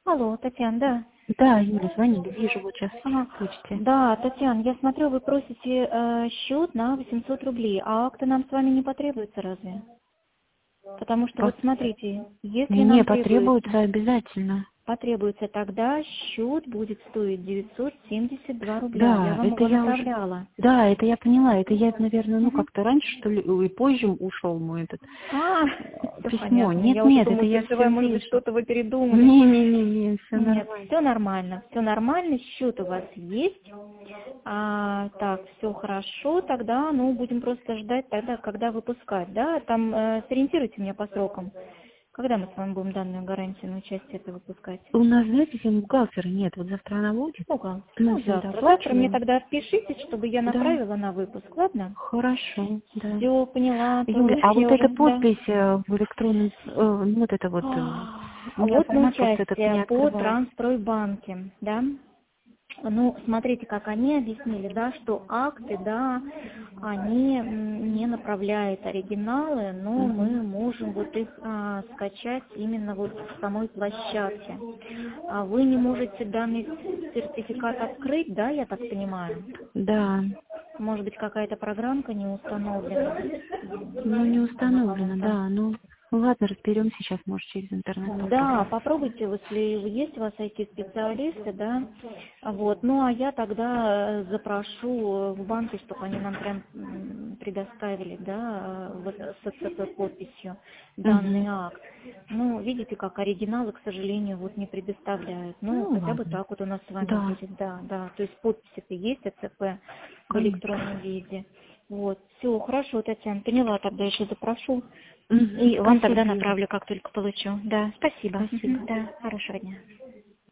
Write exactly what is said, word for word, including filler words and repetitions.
Алло, Татьяна, да? Да, Юля, звонили, вижу вот сейчас Ага. в почте. Да, Татьяна, я смотрю, вы просите э, счет на восемьсот рублей, а акты нам с вами не потребуется разве? Потому что вот По- смотрите, если Не, нам требуется, потребуется обязательно. потребуется, тогда счет будет стоить девятьсот семьдесят два рубля. Я Да, вам это его я уже... направляла. Да, это я поняла. Это я, наверное, ну Мгм. как-то раньше, что ли, и позже ушел мой этот А, э, все письмо. понятно. Нет, Я уже нет, это думаю, я все переживаю, может быть, вижу. что-то вы передумали. Не-не-не, все Нет, нормально. все нормально, все нормально, счет у вас есть. А, так, все хорошо, тогда, ну, будем просто ждать тогда, когда выпускать, да? Там э, сориентируйте меня по срокам. Когда мы с вами будем данную гарантию на участие это выпускать? У нас, знаете, сегодня бухгалтера нет. Вот завтра она будет. Ого, Мы ну, всегда завтра. Завтра мне оплачиваем. тогда отпишитесь, чтобы я Да, направила на выпуск, ладно? хорошо, да. Все, поняла, то Юля, а вот я уже, эта да. подпись э, в электронном, э, ну, вот это вот, э, у А меня вот на формат просто этот участие не по открывается. Трансстройбанке, да? Ну, смотрите, как они объяснили, да, что акты, да, они м, не направляют оригиналы, но мы Мгм. можем вот их а, скачать именно вот в самой площадке. А вы не можете данный сертификат открыть, да, я так понимаю? Да, Может быть, какая-то программка не установлена? ну не Она установлено, кому-то. да, ну, ну ладно, разберемся сейчас, может, через интернет Да, попробуем. попробуйте, если есть у вас ай ти-специалисты, да, вот, ну, а я тогда э, запрошу в банке, чтобы они нам прям м, предоставили, да, э, вот с этой подписью данный Угу. акт. Ну, видите, как оригиналы, к сожалению, вот не предоставляют. Ну, Ну хотя бы ладно, так вот у нас с вами да, будет, да, да, то есть подписи-то есть, ЭЦП в конечно. электронном виде. Вот, все, хорошо, Татьяна, поняла, тогда еще запрошу. Угу. И вам Спасибо, тогда Юля, направлю, как только получу. Да, спасибо. Мгм, спасибо. да, хорошего дня.